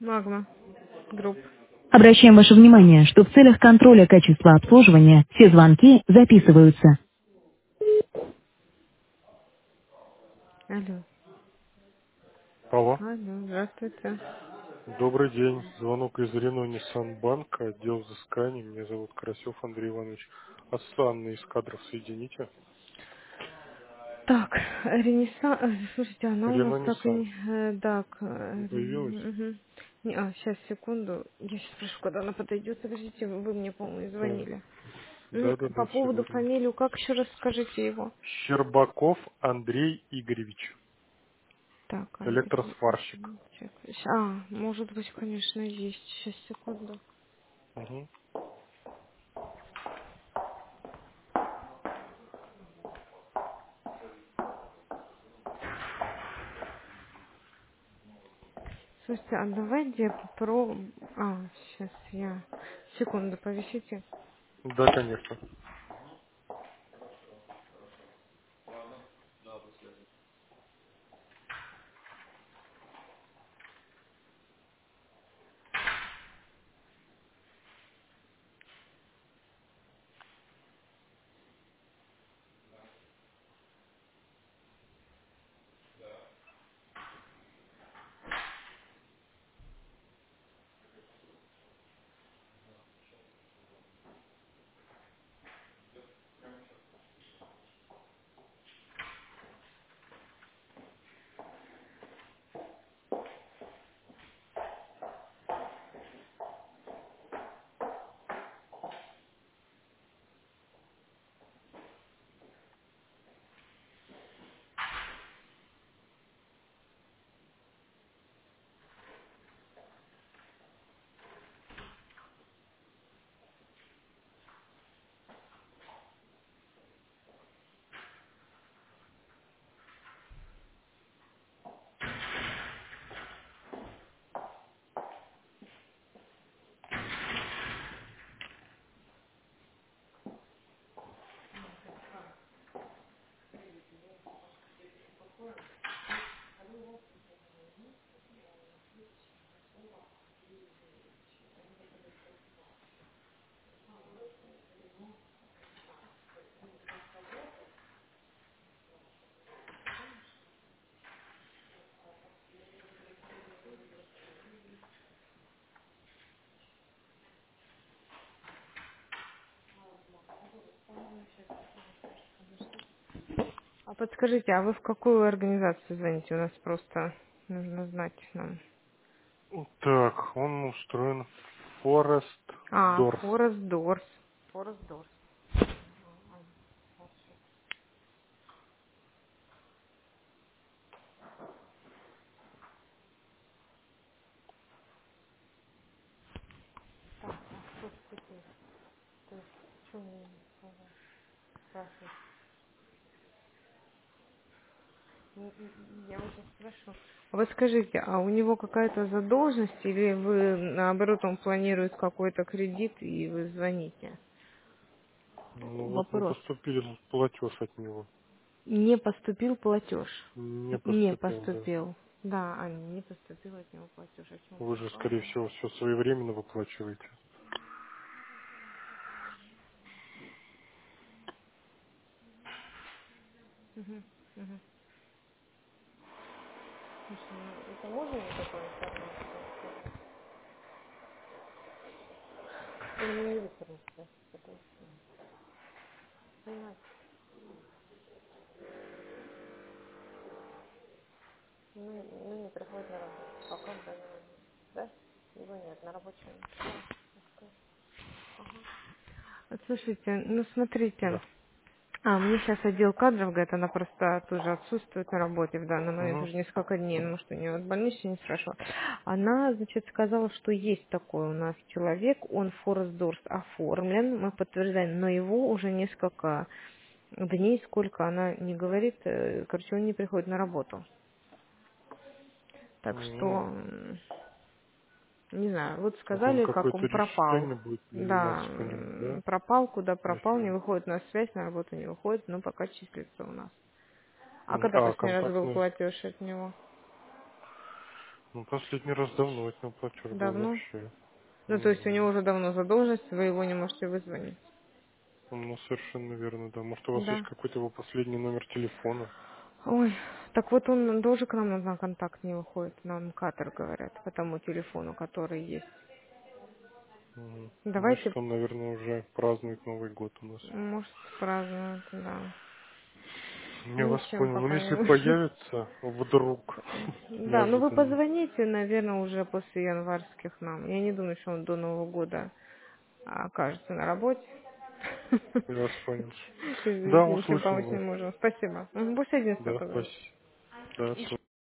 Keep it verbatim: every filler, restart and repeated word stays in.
Магма. Групп. Обращаем ваше внимание, что в целях контроля качества обслуживания все звонки записываются. Алло. Алло. Алло, здравствуйте. Добрый день. Звонок из Рено Ниссан Банка, отдел взысканий. Меня зовут Карасев Андрей Иванович. А с Анной из кадров соедините. Так, Ренессан... э, Слушайте, она у нас Рено так и Ниссан. не... э, Так, Не э, появилась? мгм. Не, а, сейчас, секунду. Я сейчас спрошу, когда она подойдет. Подождите, вы мне, по-моему, Так. звонили. М, Да, да, По да, все поводу верно. фамилию, как еще раз скажите его? Щербаков Андрей Игоревич. Так, Андрей... Электросварщик. Чек. А, может быть, конечно, есть. Сейчас, секунду. Угу. Слушайте, а давайте про... А, сейчас я... Секунду, повисите. Да, конечно. А подскажите, а вы в какую организацию звоните? У нас просто нужно знать нам. Так, он устроен Форест А, Дорс. Форест Дорс. Форест Дорс. Так, а что ж теперь? То есть, что мне сказать? Спрашивать? М, м, м, Я вас сейчас спрошу. А вот скажите, а у него какая-то задолженность или вы, наоборот, он планирует какой-то кредит и вы звоните? Ну вот не Вопрос. поступил платеж от него. Не поступил платеж. Не Не поступил, да. поступил. Да, а не поступил от него платеж. О чем Вы же, скорее компания? всего, все своевременно выплачиваете. Мгм, мгм. Слушай, ну это можно мне такую информацию сказать? Или мне Виктору спросить, потому что, понимаете, ну, ну, не приходит на работу. Пока в данный момент. Да? Его нет на рабочем месте. Да, пускай. Ага. Вот слушайте, ну смотрите, Да. а, мне сейчас отдел кадров говорит, она просто тоже отсутствует на работе в данный момент Угу. уже несколько дней, ну, может, у нее в больнице не спрашивала. Она, значит, сказала, что есть такой у нас человек, он Форестдорс оформлен, мы подтверждаем, но его уже несколько дней, сколько она не говорит, э, короче, он не приходит на работу. Так что, Ну, м, не знаю, вот так он сказали, как какое-то он пропал. решение будет Да, приниматься по нему, да? м, пропал, куда пропал, не Если... выходит на связь, на работу не выходит, но пока числится у нас. А М, когда А последний раз был контактный... платеж от него? Ну, последний раз давно от него платеж был Давно? вообще. Ну, то есть у него Угу. уже давно задолженность, вы его не можете вызвонить. Ну, совершенно верно, да. Может, у вас есть Да. какой-то его последний номер телефона? Ой, так вот он тоже к нам на контакт не выходит, нам катер говорят, по тому телефону, который есть. Мгм. Значит, Давайте, он, наверное, уже празднует Новый год у нас. может, празднуют, да. Я вас Ничем понял. Ну, пока если не... появится вдруг Да, ну вы неожиданно, позвоните, наверное, уже после январских нам. Я не думаю, что он до Нового года окажется на работе. я вас понял. Да, Извините, ничем услышал помочь не вас. можем. Спасибо. Мгм, Пусть один Да, только говорит. спасибо. Да,